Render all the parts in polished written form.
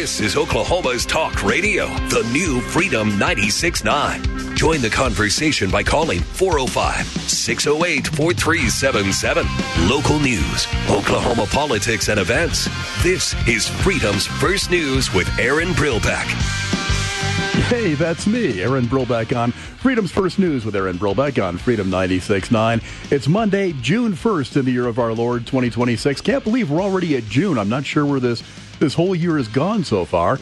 This is Oklahoma's Talk Radio, the new Freedom 96.9. Join the conversation by calling 405-608-4377. Local news, Oklahoma politics and events. This is Freedom's First News with Aaron Brilbeck. Hey, that's me, Aaron Brilbeck on Freedom's First News with Aaron Brilbeck on Freedom 96.9. It's Monday, June 1st in the year of our Lord, 2026. Can't believe we're already at June. I'm not sure where this whole year has gone so far.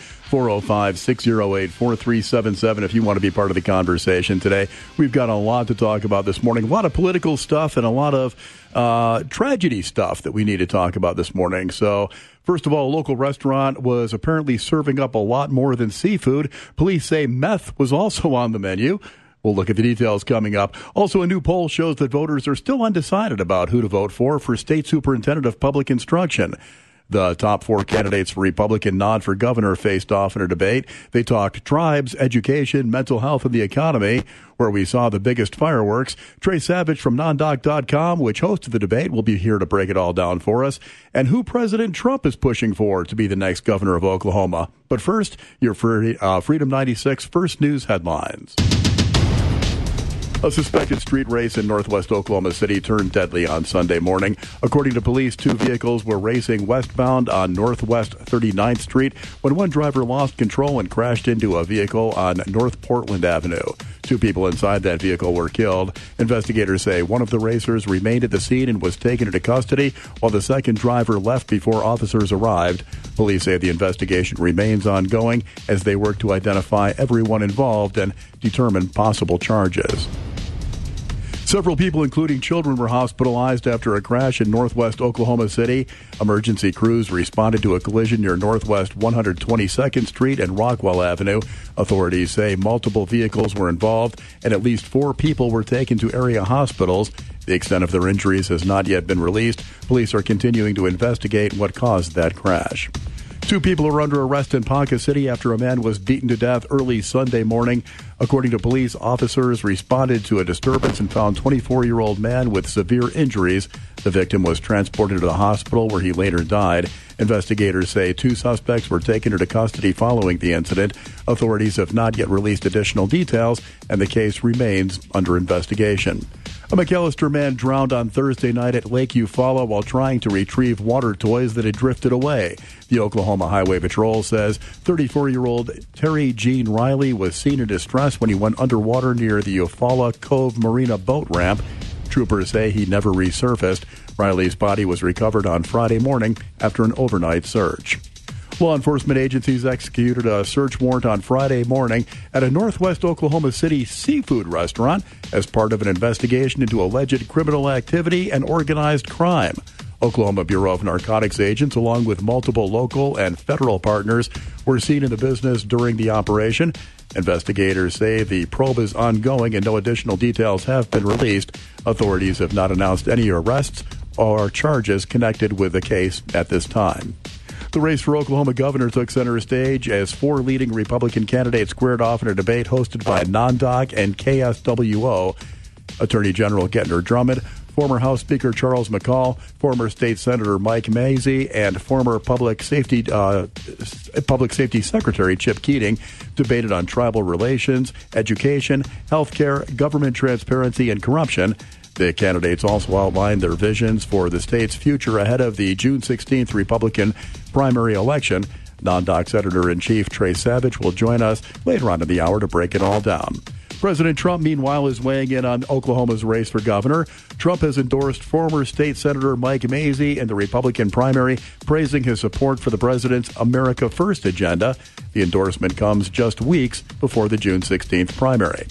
405-608-4377 if you want to be part of the conversation today. We've got a lot to talk about this morning. A lot of political stuff and a lot of tragedy stuff that we need to talk about this morning. So, first of all, a local restaurant was apparently serving up a lot more than seafood. Police say meth was also on the menu. We'll look at the details coming up. Also, a new poll shows that voters are still undecided about who to vote for State Superintendent of Public Instruction. The top four candidates for Republican nod for governor faced off in a debate. They talked tribes, education, mental health, and the economy, where we saw the biggest fireworks. Trey Savage from nondoc.com, which hosted the debate, will be here to break it all down for us, and who President Trump is pushing for to be the next governor of Oklahoma. But first, your Freedom 96 First News headlines. A suspected street race in northwest Oklahoma City turned deadly on Sunday morning. According to police, two vehicles were racing westbound on Northwest 39th Street when one driver lost control and crashed into a vehicle on North Portland Avenue. Two people inside that vehicle were killed. Investigators say one of the racers remained at the scene and was taken into custody, while the second driver left before officers arrived. Police say the investigation remains ongoing as they work to identify everyone involved and determine possible charges. Several people, including children, were hospitalized after a crash in northwest Oklahoma City. Emergency crews responded to a collision near northwest 122nd Street and Rockwell Avenue. Authorities say multiple vehicles were involved and at least 4 people were taken to area hospitals. The extent of their injuries has not yet been released. Police are continuing to investigate what caused that crash. 2 people are under arrest in Ponca City after a man was beaten to death early Sunday morning. According to police, officers responded to a disturbance and found a 24-year-old man with severe injuries. The victim was transported to the hospital where he later died. Investigators say 2 suspects were taken into custody following the incident. Authorities have not yet released additional details, and the case remains under investigation. A McAllister man drowned on Thursday night at Lake Eufaula while trying to retrieve water toys that had drifted away. The Oklahoma Highway Patrol says 34-year-old Terry Gene Riley was seen in distress when he went underwater near the Eufaula Cove Marina boat ramp. Troopers say he never resurfaced. Riley's body was recovered on Friday morning after an overnight search. Law enforcement agencies executed a search warrant on Friday morning at a northwest Oklahoma City seafood restaurant as part of an investigation into alleged criminal activity and organized crime. Oklahoma Bureau of Narcotics agents, along with multiple local and federal partners, were seen in the business during the operation. Investigators say the probe is ongoing and no additional details have been released. Authorities have not announced any arrests or charges connected with the case at this time. The race for Oklahoma governor took center stage as 4 leading Republican candidates squared off in a debate hosted by NonDoc and KSWO. Attorney General Gettner Drummond, former House Speaker Charles McCall, former State Senator Mike Mazzei, and former Public Safety Secretary Chip Keating debated on tribal relations, education, health care, government transparency, and corruption. The candidates also outlined their visions for the state's future ahead of the June 16th Republican primary election. NonDoc's editor-in-chief Trey Savage will join us later on in the hour to break it all down. President Trump, meanwhile, is weighing in on Oklahoma's race for governor. Trump has endorsed former State Senator Mike Mazzei in the Republican primary, praising his support for the president's America First agenda. The endorsement comes just weeks before the June 16th primary.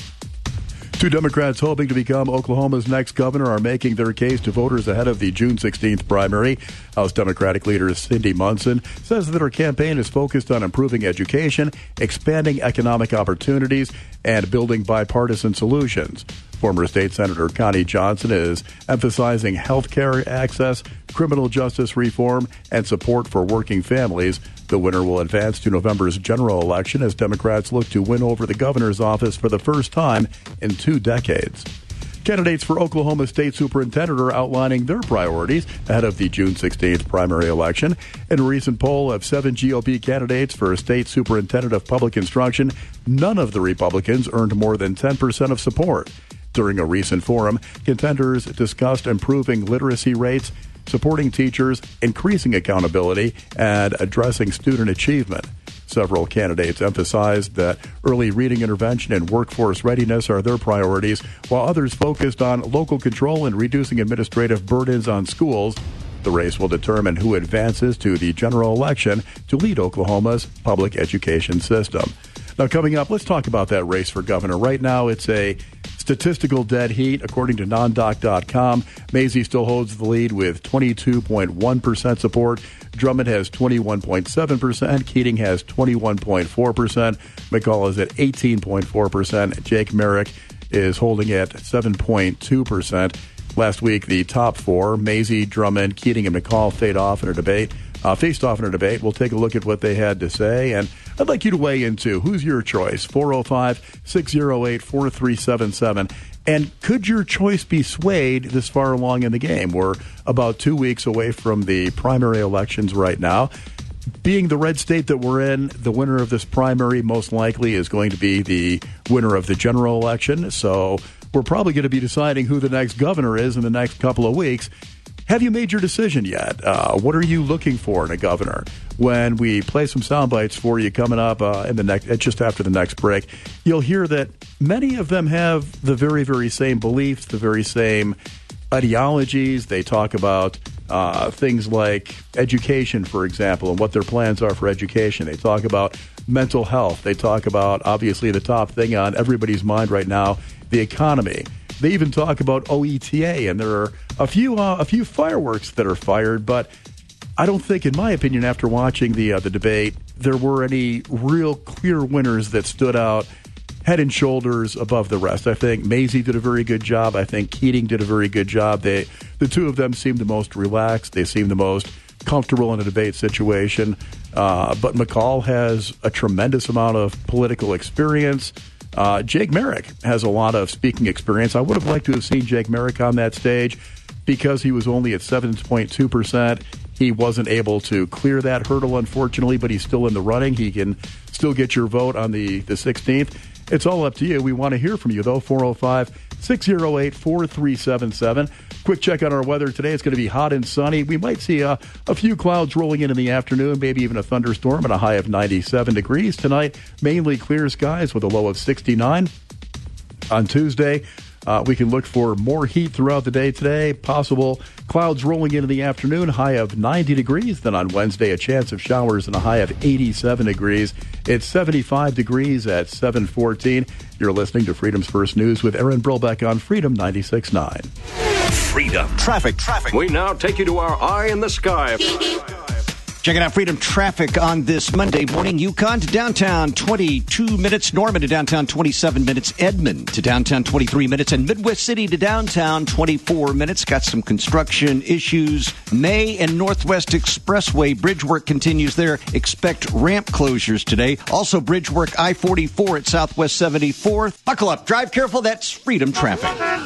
2 Democrats hoping to become Oklahoma's next governor are making their case to voters ahead of the June 16th primary. House Democratic leader Cindy Munson says that her campaign is focused on improving education, expanding economic opportunities, and building bipartisan solutions. Former State Senator Connie Johnson is emphasizing health care access, criminal justice reform, and support for working families. The winner will advance to November's general election as Democrats look to win over the governor's office for the first time in 2 decades. Candidates for Oklahoma State Superintendent are outlining their priorities ahead of the June 16th primary election. In a recent poll of 7 GOP candidates for State Superintendent of Public Instruction, none of the Republicans earned more than 10% of support. During a recent forum, contenders discussed improving literacy rates, supporting teachers, increasing accountability, and addressing student achievement. Several candidates emphasized that early reading intervention and workforce readiness are their priorities, while others focused on local control and reducing administrative burdens on schools. The race will determine who advances to the general election to lead Oklahoma's public education system. Now, coming up, let's talk about that race for governor. Right now, it's a statistical dead heat. According to nondoc.com, Mazie still holds the lead with 22.1% support. Drummond has 21.7%. Keating has 21.4%. McCall is at 18.4%. Jake Merrick is holding at 7.2%. Last week, the top four, Mazie, Drummond, Keating, and McCall, faced off in a debate. We'll take a look at what they had to say, and I'd like you to weigh in, too. Who's your choice? 405-608-4377. And could your choice be swayed this far along in the game? We're about 2 weeks away from the primary elections right now. Being the red state that we're in, the winner of this primary most likely is going to be the winner of the general election. So we're probably going to be deciding who the next governor is in the next couple of weeks. Have you made your decision yet? What are you looking for in a governor? When we play some sound bites for you coming up in the next, just after the next break, you'll hear that many of them have the very, very same beliefs, the very same ideologies. They talk about things like education, for example, and what their plans are for education. They talk about mental health. They talk about, obviously, the top thing on everybody's mind right now, the economy. They even talk about OETA, and there are a few fireworks that are fired, but I don't think, in my opinion, after watching the debate, there were any real clear winners that stood out head and shoulders above the rest. I think Mazie did a very good job. I think Keating did a very good job. The two of them seemed the most relaxed. They seemed the most comfortable in a debate situation. But McCall has a tremendous amount of political experience. Jake Merrick has a lot of speaking experience. I would have liked to have seen Jake Merrick on that stage. Because he was only at 7.2%, he wasn't able to clear that hurdle, unfortunately, but he's still in the running. He can still get your vote on the 16th. It's all up to you. We want to hear from you, though. 405-608-4377. Quick check on our weather today. It's going to be hot and sunny. We might see a few clouds rolling in the afternoon, maybe even a thunderstorm, and a high of 97 degrees. Tonight, mainly clear skies with a low of 69. On Tuesday, we can look for more heat throughout the day today. Possible clouds rolling into the afternoon, high of 90 degrees. Then on Wednesday, a chance of showers and a high of 87 degrees. It's 75 degrees at 7:14. You're listening to Freedom's First News with Aaron Brilbeck on Freedom 96.9. Freedom. Traffic. We now take you to our eye in the sky. Checking out Freedom Traffic on this Monday morning. Yukon to downtown, 22 minutes. Norman to downtown, 27 minutes. Edmond to downtown, 23 minutes. And Midwest City to downtown, 24 minutes. Got some construction issues. May and Northwest Expressway bridge work continues there. Expect ramp closures today. Also bridge work I-44 at Southwest 74th. Buckle up. Drive careful. That's Freedom Traffic.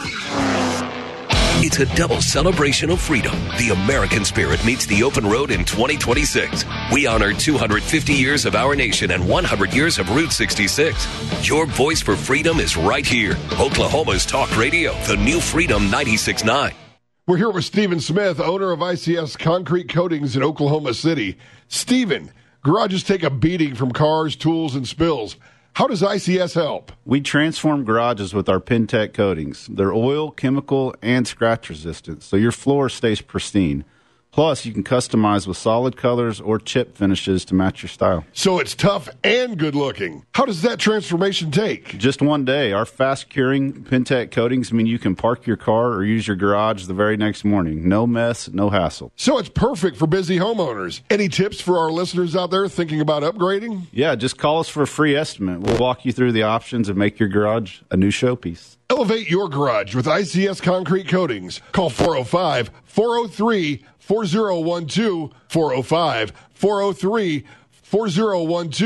It's a double celebration of freedom. The American spirit meets the open road in 2026. We honor 250 years of our nation and 100 years of Route 66. Your voice for freedom is right here. Oklahoma's Talk Radio, the new Freedom 96.9. We're here with Stephen Smith, owner of ICS Concrete Coatings in Oklahoma City. Stephen, garages take a beating from cars, tools, and spills. How does ICS help? We transform garages with our Pentec coatings. They're oil, chemical, and scratch resistant, so your floor stays pristine. Plus, you can customize with solid colors or chip finishes to match your style. So it's tough and good looking. How does that transformation take? Just one day. Our fast-curing Pentec coatings mean you can park your car or use your garage the very next morning. No mess, no hassle. So it's perfect for busy homeowners. Any tips for our listeners out there thinking about upgrading? Yeah, just call us for a free estimate. We'll walk you through the options and make your garage a new showpiece. Elevate your garage with ICS Concrete Coatings. Call 405-403-4012, 405-403-4012,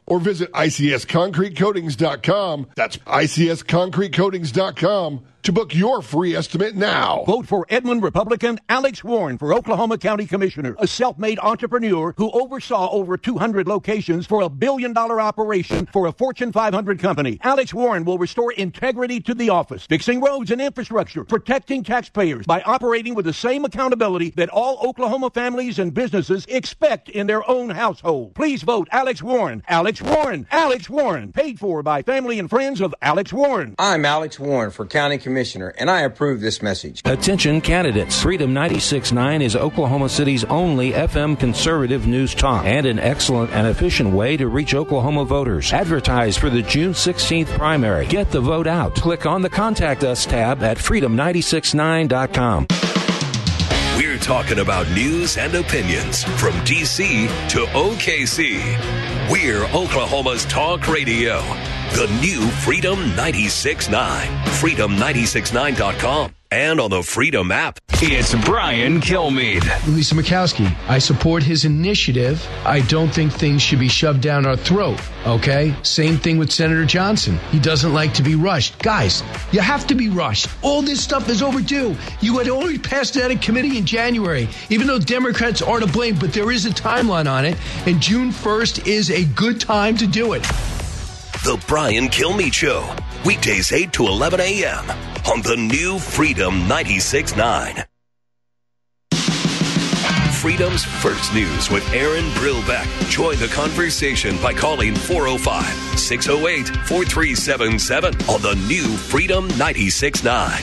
or visit icsconcretecoatings.com. That's icsconcretecoatings.com to book your free estimate now. Vote for Edmond Republican Alex Warren for Oklahoma County Commissioner, a self-made entrepreneur who oversaw over 200 locations for a billion-dollar operation for a Fortune 500 company. Alex Warren will restore integrity to the office, fixing roads and infrastructure, protecting taxpayers by operating with the same accountability that all Oklahoma families and businesses expect in their own household. Please vote Alex Warren. Alex Warren. Alex Warren. Paid for by family and friends of Alex Warren. I'm Alex Warren for County Commissioner, and I approve this message. Attention candidates. Freedom 96.9 is Oklahoma City's only FM conservative news talk and an excellent and efficient way to reach Oklahoma voters. Advertise for the June 16th primary. Get the vote out. Click on the Contact Us tab at freedom969.com. We're talking about news and opinions from D.C. to OKC. We're Oklahoma's talk radio. The new Freedom 96.9. Freedom969.com. And on the Freedom app. It's Brian Kilmeade. Lisa Murkowski, I support his initiative. I don't think things should be shoved down our throat, okay? Same thing with Senator Johnson. He doesn't like to be rushed. Guys, you have to be rushed. All this stuff is overdue. You had already passed it out of committee in January, even though Democrats are to blame, but there is a timeline on it, and June 1st is a good time to do it. The Brian Kilmeade Show. Weekdays 8 to 11 a.m. on the new Freedom 96.9. Freedom's First News with Aaron Brillbeck. Join the conversation by calling 405-608-4377 on the new Freedom 96.9.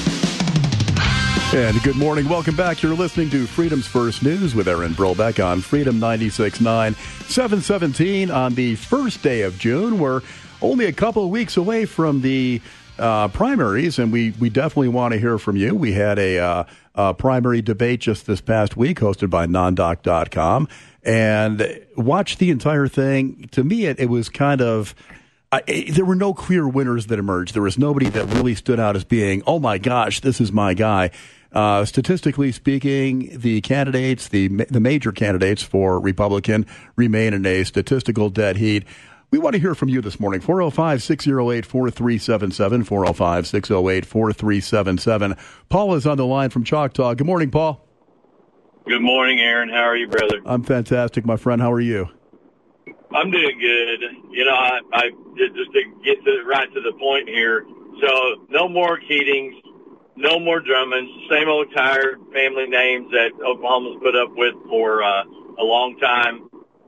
And good morning. Welcome back. You're listening to Freedom's First News with Aaron Brillbeck on Freedom 96.9, 717 on the first day of June. We're only a couple of weeks away from the primaries, and we definitely want to hear from you. We had a primary debate just this past week hosted by nondoc.com, and watched the entire thing. To me, it was kind of... there were no clear winners that emerged. There was nobody that really stood out as being, oh my gosh, this is my guy. Statistically speaking, the candidates, the major candidates for Republican remain in a statistical dead heat. We want to hear from you this morning. 405-608-4377, 405-608-4377. Paul is on the line from Choctaw. Good morning, Paul. Good morning, Aaron. How are you, brother? I'm fantastic, my friend. How are you? I'm doing good. You know, I just to get right to the point here. So, no more Keatings, no more Drummonds, same old tired family names that Oklahoma's put up with for a long time.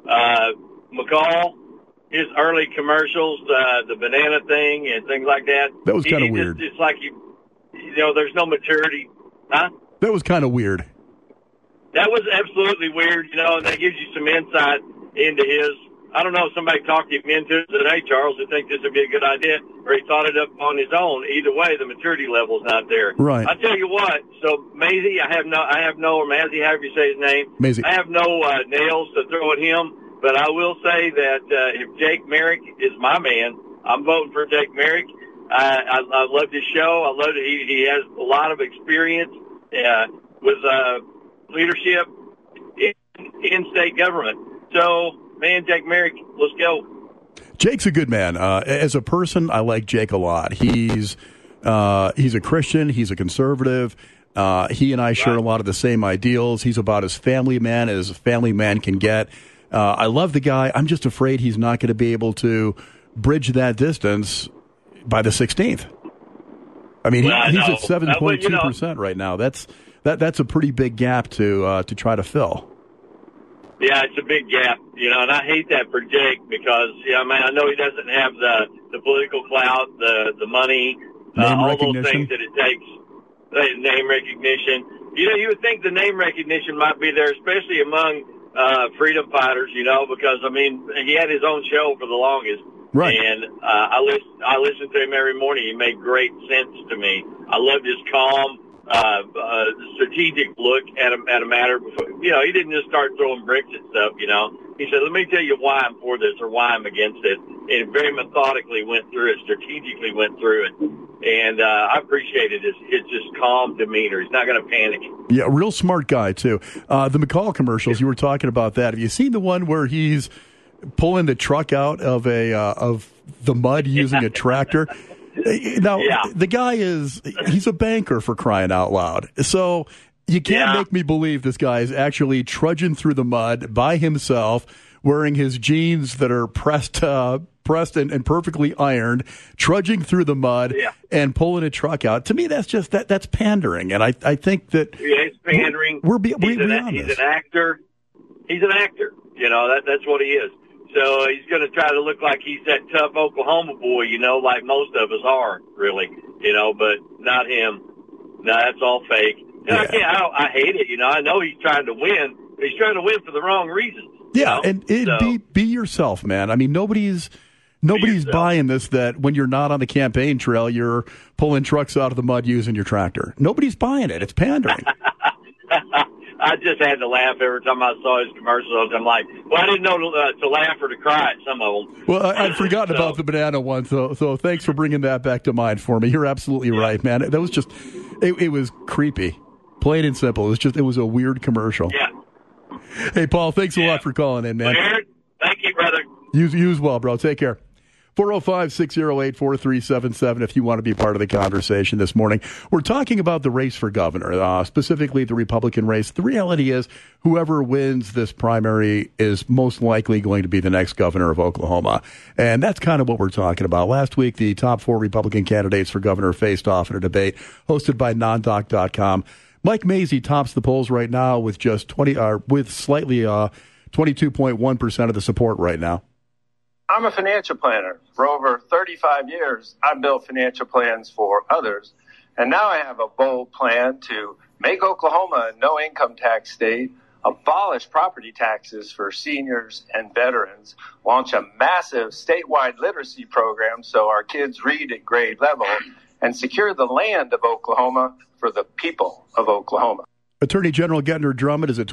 McCall, his early commercials, the banana thing and things like that. That was kind of weird. It's like you know, there's no maturity. Huh? That was kind of weird. That was absolutely weird, you know, and that gives you some insight into his. I don't know if somebody talked him into it and said, hey, Charles, I think this would be a good idea, or he thought it up on his own. Either way, the maturity level's not there. Right. I tell you what, so Mazie, or Mazzy, however you say his name, Mazie. I have no nails to throw at him, but I will say that if Jake Merrick is my man, I'm voting for Jake Merrick. I loved his show. I loved it. He has a lot of experience with leadership in state government. So, man, Jake Merrick, let's go. Jake's a good man. As a person, I like Jake a lot. He's a Christian. He's a conservative. He and I share a lot of the same ideals. He's about as family man as a family man can get. I love the guy. I'm just afraid he's not going to be able to bridge that distance by the 16th. I mean, he's at 7.2% right now. That's a pretty big gap to try to fill. Yeah, it's a big gap, you know, and I hate that for Jake because, I mean, I know he doesn't have the political clout, the money, all those things that it takes, name recognition. You know, you would think the name recognition might be there, especially among freedom fighters, you know, because, I mean, he had his own show for the longest. Right. And I listened to him every morning. He made great sense to me. I loved his calm, strategic look at a matter. You know, he didn't just start throwing bricks at stuff, you know. He said, let me tell you why I'm for this or why I'm against it. And very methodically went through it, strategically went through it. And I appreciated his just calm demeanor. He's not going to panic. Yeah, real smart guy, too. The McCall commercials, you were talking about that. Have you seen the one where he's pulling the truck out of the mud using a tractor. Now, the guy he's a banker, for crying out loud. So you can't make me believe this guy is actually trudging through the mud by himself, wearing his jeans that are pressed and perfectly ironed, trudging through the mud and pulling a truck out. To me, that's just that's pandering, and I think that it's pandering. He's an actor. He's an actor. You know, that's what he is. So he's going to try to look like he's that tough Oklahoma boy, you know, like most of us are, really, you know, but not him. No, that's all fake. And I hate it, you know. I know he's trying to win, but he's trying to win for the wrong reasons. Yeah, and be yourself, man. I mean, nobody's buying this, that when you're not on the campaign trail, you're pulling trucks out of the mud using your tractor. Nobody's buying it. It's pandering. I just had to laugh every time I saw his commercials. I'm like, well, I didn't know to laugh or to cry at some of them. Well, I'd forgotten about the banana one, so thanks for bringing that back to mind for me. You're absolutely right, man. That was just, it was creepy, plain and simple. It was a weird commercial. Yeah. Hey, Paul, thanks a lot for calling in, man. Weird. Thank you, brother. You as well, bro. Take care. 405-608-4377 if you want to be part of the conversation this morning. We're talking about the race for governor, specifically the Republican race. The reality is whoever wins this primary is most likely going to be the next governor of Oklahoma. And that's kind of what we're talking about. Last week, the top 4 Republican candidates for governor faced off in a debate hosted by nondoc.com. Mike Mazzei tops the polls right now with slightly 22.1% of the support right now. I'm a financial planner. For over 35 years, I've built financial plans for others. And now I have a bold plan to make Oklahoma a no-income tax state, abolish property taxes for seniors and veterans, launch a massive statewide literacy program so our kids read at grade level, and secure the land of Oklahoma for the people of Oklahoma. Attorney General Gentner Drummond is at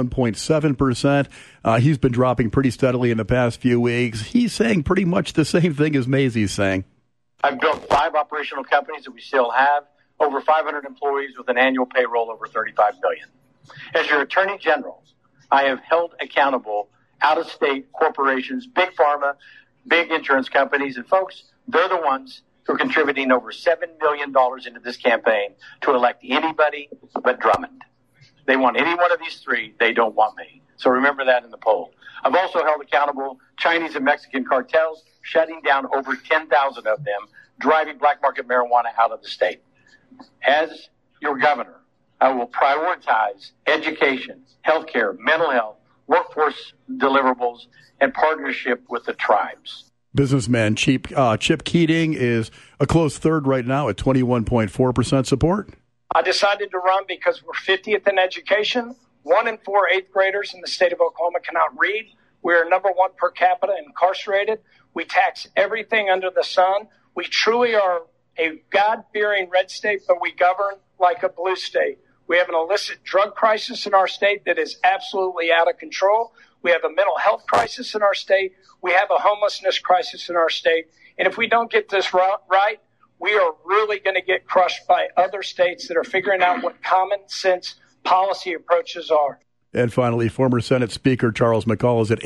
21.7%. He's been dropping pretty steadily in the past few weeks. He's saying pretty much the same thing as Mazzei's saying. I've built 5 operational companies that we still have, over 500 employees with an annual payroll over $35 million. As your Attorney General, I have held accountable out-of-state corporations, big pharma, big insurance companies, and folks, they're the ones who are contributing over $7 million into this campaign to elect anybody but Drummond. They want any one of these 3. They don't want me. So remember that in the poll. I've also held accountable Chinese and Mexican cartels, shutting down over 10,000 of them, driving black market marijuana out of the state. As your governor, I will prioritize education, healthcare, mental health, workforce deliverables, and partnership with the tribes. Businessman Chip Keating is a close third right now at 21.4% support. I decided to run because we're 50th in education. 1 in 4 8th graders in the state of Oklahoma cannot read. We're number 1 per capita incarcerated. We tax everything under the sun. We truly are a God-fearing red state, but we govern like a blue state. We have an illicit drug crisis in our state that is absolutely out of control. We have a mental health crisis in our state. We have a homelessness crisis in our state. And if we don't get this right, we are really going to get crushed by other states that are figuring out what common sense policy approaches are. And finally, former Senate Speaker Charles McCall is at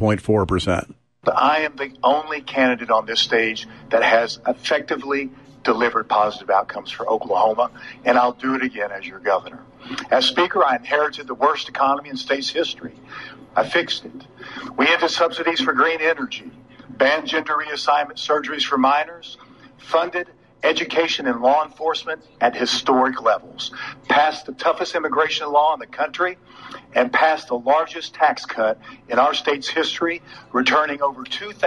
18.4%. I am the only candidate on this stage that has effectively delivered positive outcomes for Oklahoma, and I'll do it again as your governor. As Speaker, I inherited the worst economy in state's history. I fixed it. We ended subsidies for green energy, banned gender reassignment surgeries for minors, funded education and law enforcement at historic levels, passed the toughest immigration law in the country, and passed the largest tax cut in our state's history, returning over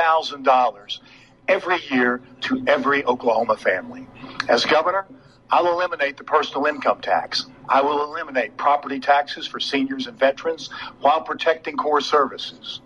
$2,000 every year to every Oklahoma family. As governor, I'll eliminate the personal income tax. I will eliminate property taxes for seniors and veterans while protecting core services.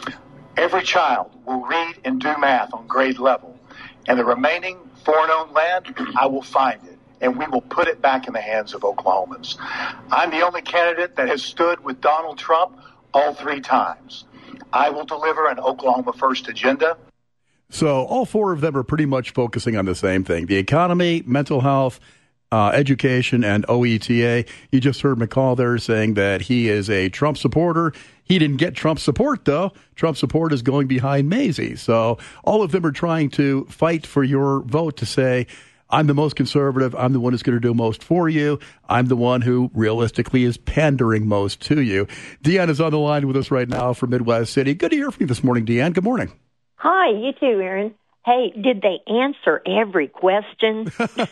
Every child will read and do math on grade level, and the remaining foreign-owned land, I will find it, and we will put it back in the hands of Oklahomans. I'm the only candidate that has stood with Donald Trump all 3 times. I will deliver an Oklahoma First agenda. So all 4 of them are pretty much focusing on the same thing: the economy, mental health, education and OETA. You just heard McCall there saying that he is a Trump supporter. He didn't get Trump support, though. Trump support is going behind Mazie. So all of them are trying to fight for your vote to say, I'm the most conservative. I'm the one who's going to do most for you. I'm the one who realistically is pandering most to you. Deanne is on the line with us right now from Midwest City. Good to hear from you this morning, Deanne. Good morning. Hi, you too, Aaron. Hey, did they answer every question?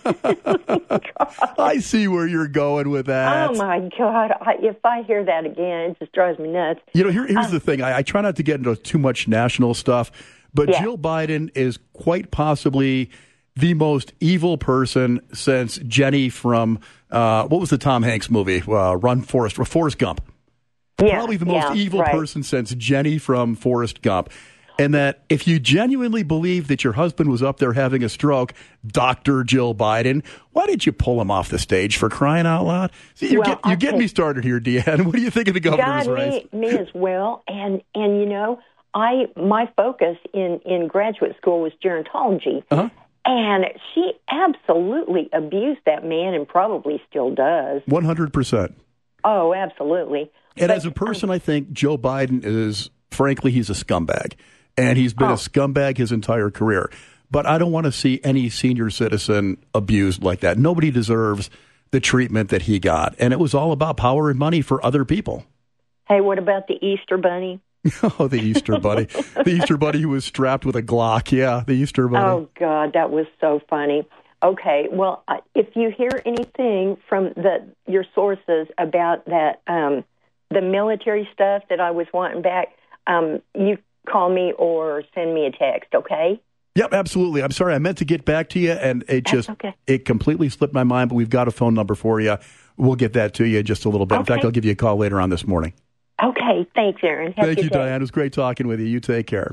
I see where you're going with that. Oh, my God. If I hear that again, it just drives me nuts. Here's the thing. I try not to get into too much national stuff, but yeah. Jill Biden is quite possibly the most evil person since Jenny from, what was the Tom Hanks movie? Forrest Gump. Yeah, probably the most evil person since Jenny from Forrest Gump. And that if you genuinely believe that your husband was up there having a stroke, Dr. Jill Biden, why did you pull him off the stage, for crying out loud? See, you get me started here, Deanne. What do you think of the governor's race? Me as well. And my focus in graduate school was gerontology. Uh-huh. And she absolutely abused that man and probably still does. 100%. Oh, absolutely. And as a person, I think Joe Biden is, frankly, he's a scumbag. And he's been a scumbag his entire career. But I don't want to see any senior citizen abused like that. Nobody deserves the treatment that he got. And it was all about power and money for other people. Hey, what about the Easter Bunny? Oh, the Easter Bunny. The Easter Bunny who was strapped with a Glock. Yeah, the Easter Bunny. Oh, God, that was so funny. Okay, well, if you hear anything from your sources about that, the military stuff that I was wanting back, you call me or send me a text, okay? Yep, absolutely. I'm sorry, I meant to get back to you, and it completely slipped my mind, but we've got a phone number for you. We'll get that to you in just a little bit. In fact, I'll give you a call later on this morning. Okay, thanks, Aaron. Thank you, Diane. It was great talking with you. You take care.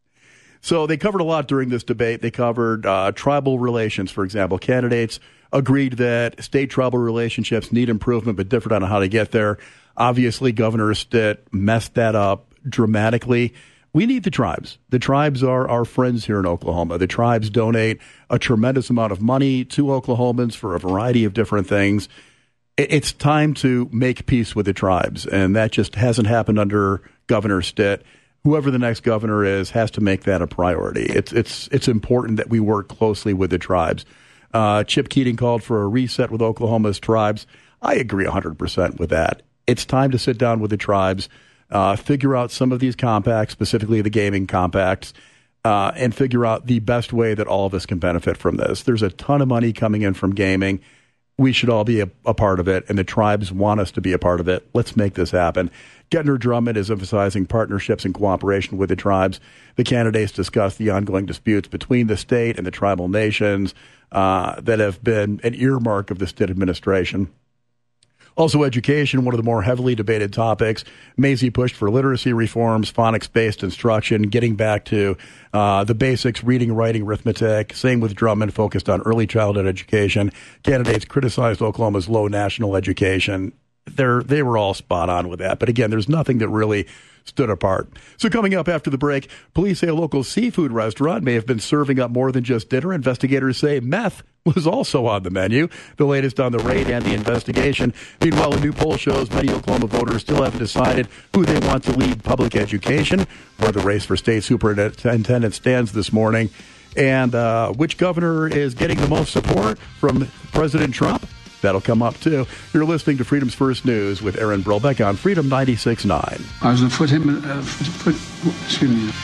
So they covered a lot during this debate. They covered tribal relations, for example. Candidates agreed that state tribal relationships need improvement, but different on how to get there. Obviously, Governor Stitt messed that up dramatically. We need the tribes. The tribes are our friends here in Oklahoma. The tribes donate a tremendous amount of money to Oklahomans for a variety of different things. It's time to make peace with the tribes, and that just hasn't happened under Governor Stitt. Whoever the next governor is has to make that a priority. It's important that we work closely with the tribes. Chip Keating called for a reset with Oklahoma's tribes. I agree 100% with that. It's time to sit down with the tribes, figure out some of these compacts, specifically the gaming compacts, and figure out the best way that all of us can benefit from this. There's a ton of money coming in from gaming. We should all be a part of it, and the tribes want us to be a part of it. Let's make this happen. Gettner Drummond is emphasizing partnerships and cooperation with the tribes. The candidates discussed the ongoing disputes between the state and the tribal nations that have been an earmark of the Stitt administration. Also, education, one of the more heavily debated topics. Mazie pushed for literacy reforms, phonics-based instruction, getting back to the basics, reading, writing, arithmetic. Same with Drummond, focused on early childhood education. Candidates criticized Oklahoma's low national education. They were all spot on with that. But again, there's nothing that really stood apart. So coming up after the break, police say a local seafood restaurant may have been serving up more than just dinner. Investigators say meth was also on the menu. The latest on the raid and the investigation. Meanwhile, a new poll shows many Oklahoma voters still haven't decided who they want to lead public education, where the race for state superintendent stands this morning, and which governor is getting the most support from President Trump. That'll come up, too. You're listening to Freedom's First News with Aaron Brobeck on Freedom 96.9. I was excuse me.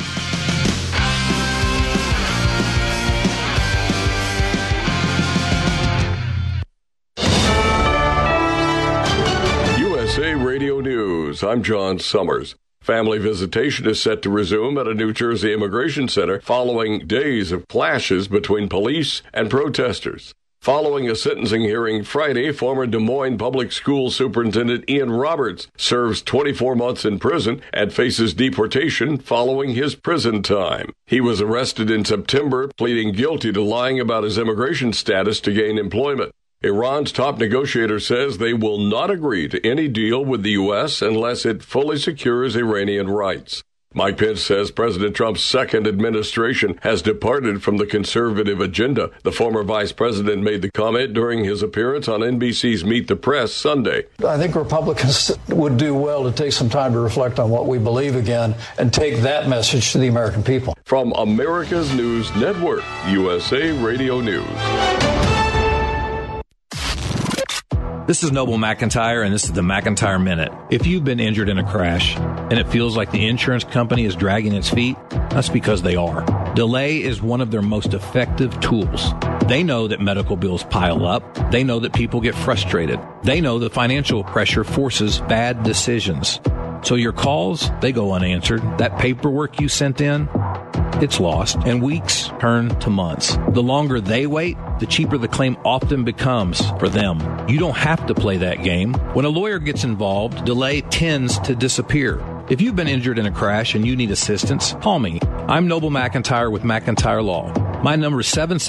USA Radio News. I'm John Summers. Family visitation is set to resume at a New Jersey immigration center following days of clashes between police and protesters. Following a sentencing hearing Friday, former Des Moines Public School Superintendent Ian Roberts serves 24 months in prison and faces deportation following his prison time. He was arrested in September, pleading guilty to lying about his immigration status to gain employment. Iran's top negotiator says they will not agree to any deal with the U.S. unless it fully secures Iranian rights. Mike Pence says President Trump's second administration has departed from the conservative agenda. The former vice president made the comment during his appearance on NBC's Meet the Press Sunday. I think Republicans would do well to take some time to reflect on what we believe again and take that message to the American people. From America's News Network, USA Radio News. This is Noble McIntyre, and this is the McIntyre Minute. If you've been injured in a crash and it feels like the insurance company is dragging its feet, that's because they are. Delay is one of their most effective tools. They know that medical bills pile up. They know that people get frustrated. They know that financial pressure forces bad decisions. So your calls, they go unanswered. That paperwork you sent in, it's lost, and weeks turn to months. The longer they wait, the cheaper the claim often becomes for them. You don't have to play that game. When a lawyer gets involved, delay tends to disappear. If you've been injured in a crash and you need assistance, call me. I'm Noble McIntyre with McIntyre Law. My number is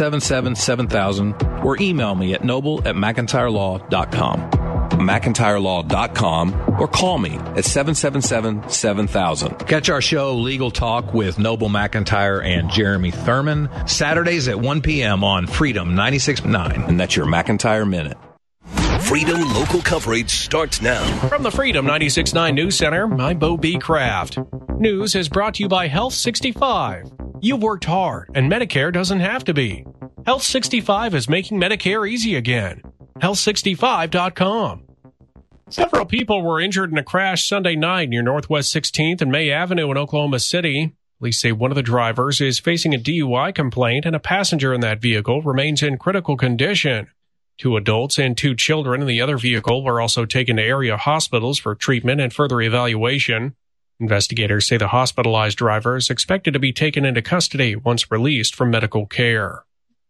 777-7000, or email me at noble@mcintyrelaw.com. McIntyreLaw.com, or call me at 777-7000. Catch our show Legal Talk with Noble McIntyre and Jeremy Thurman, Saturdays at 1 p.m. on Freedom 96.9, and that's your McIntyre Minute. Freedom local coverage starts now. From the Freedom 96.9 News Center, I'm Bo B. Kraft. News is brought to you by Health 65. You've worked hard, and Medicare doesn't have to be. Health 65 is making Medicare easy again. Health65.com. Several people were injured in a crash Sunday night near Northwest 16th and May Avenue in Oklahoma City. Police say one of the drivers is facing a DUI complaint, and a passenger in that vehicle remains in critical condition. 2 adults and 2 children in the other vehicle were also taken to area hospitals for treatment and further evaluation. Investigators say the hospitalized driver is expected to be taken into custody once released from medical care.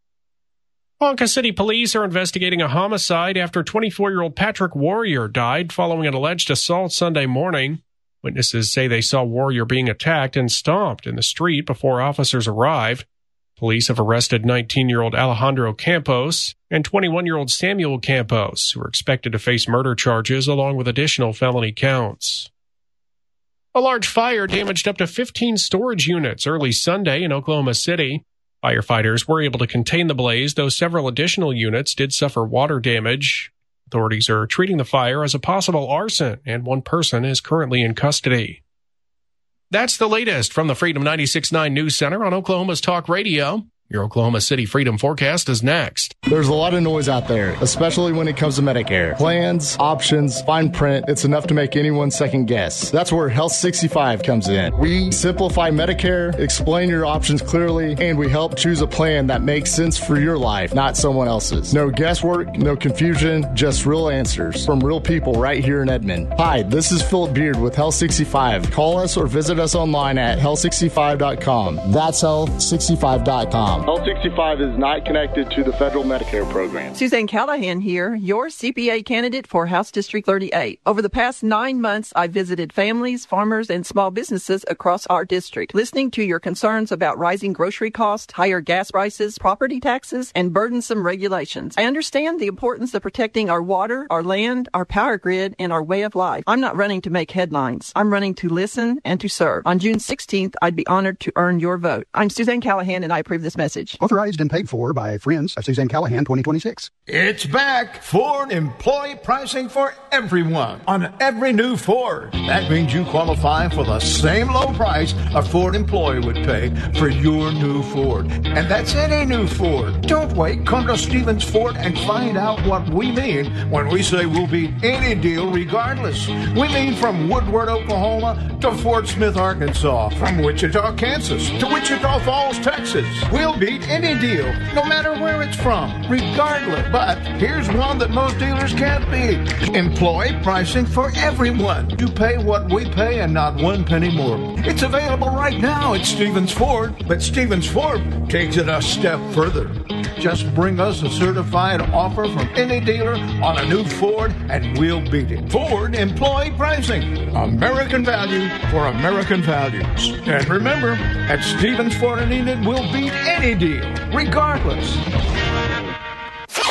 Ponca City police are investigating a homicide after 24-year-old Patrick Warrior died following an alleged assault Sunday morning. Witnesses say they saw Warrior being attacked and stomped in the street before officers arrived. Police have arrested 19-year-old Alejandro Campos and 21-year-old Samuel Campos, who are expected to face murder charges along with additional felony counts. A large fire damaged up to 15 storage units early Sunday in Oklahoma City. Firefighters were able to contain the blaze, though several additional units did suffer water damage. Authorities are treating the fire as a possible arson, and one person is currently in custody. That's the latest from the Freedom 96.9 News Center on Oklahoma's Talk Radio. Your Oklahoma City Freedom Forecast is next. There's a lot of noise out there, especially when it comes to Medicare. Plans, options, fine print, it's enough to make anyone second guess. That's where Health 65 comes in. We simplify Medicare, explain your options clearly, and we help choose a plan that makes sense for your life, not someone else's. No guesswork, no confusion, just real answers from real people right here in Edmond. Hi, this is Philip Beard with Health 65. Call us or visit us online at health65.com. That's health65.com. Health 65 is not connected to the federal Medicare program. Suzanne Callahan here, your CPA candidate for House District 38. Over the past 9 months, I visited families, farmers, and small businesses across our district, listening to your concerns about rising grocery costs, higher gas prices, property taxes, and burdensome regulations. I understand the importance of protecting our water, our land, our power grid, and our way of life. I'm not running to make headlines. I'm running to listen and to serve. On June 16th, I'd be honored to earn your vote. I'm Suzanne Callahan, and I approve this message. Authorized and paid for by Friends of Suzanne Callahan 2026. It's back. Ford employee pricing for everyone on every new Ford. That means you qualify for the same low price a Ford employee would pay for your new Ford. And that's any new Ford. Don't wait. Come to Stevens Ford and find out what we mean when we say we'll beat any deal regardless. We mean from Woodward, Oklahoma to Fort Smith, Arkansas. From Wichita, Kansas to Wichita Falls, Texas. We'll beat any deal, no matter where it's from, regardless. But here's one that most dealers can't beat. Employee pricing for everyone. You pay what we pay and not 1 penny more. It's available right now at Stevens Ford, but Stevens Ford takes it a step further. Just bring us a certified offer from any dealer on a new Ford and we'll beat it. Ford employee pricing. American value for American values. And remember, at Stevens Ford and Enid, we'll beat any deal, regardless.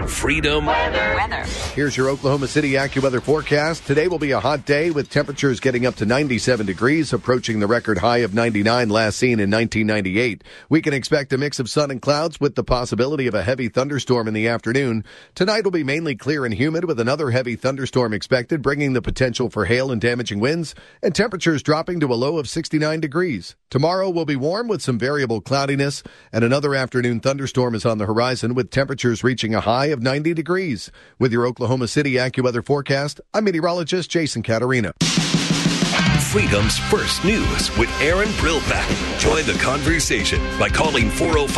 Freedom Weather. Here's your Oklahoma City AccuWeather forecast. Today will be a hot day with temperatures getting up to 97 degrees, approaching the record high of 99 last seen in 1998. We can expect a mix of sun and clouds with the possibility of a heavy thunderstorm in the afternoon. Tonight will be mainly clear and humid with another heavy thunderstorm expected, bringing the potential for hail and damaging winds, and temperatures dropping to a low of 69 degrees. Tomorrow will be warm with some variable cloudiness, and another afternoon thunderstorm is on the horizon with temperatures reaching a high of 90 degrees. With your Oklahoma City AccuWeather forecast, I'm meteorologist Jason Caterina. Freedom's First News with Aaron Brillback. Join the conversation by calling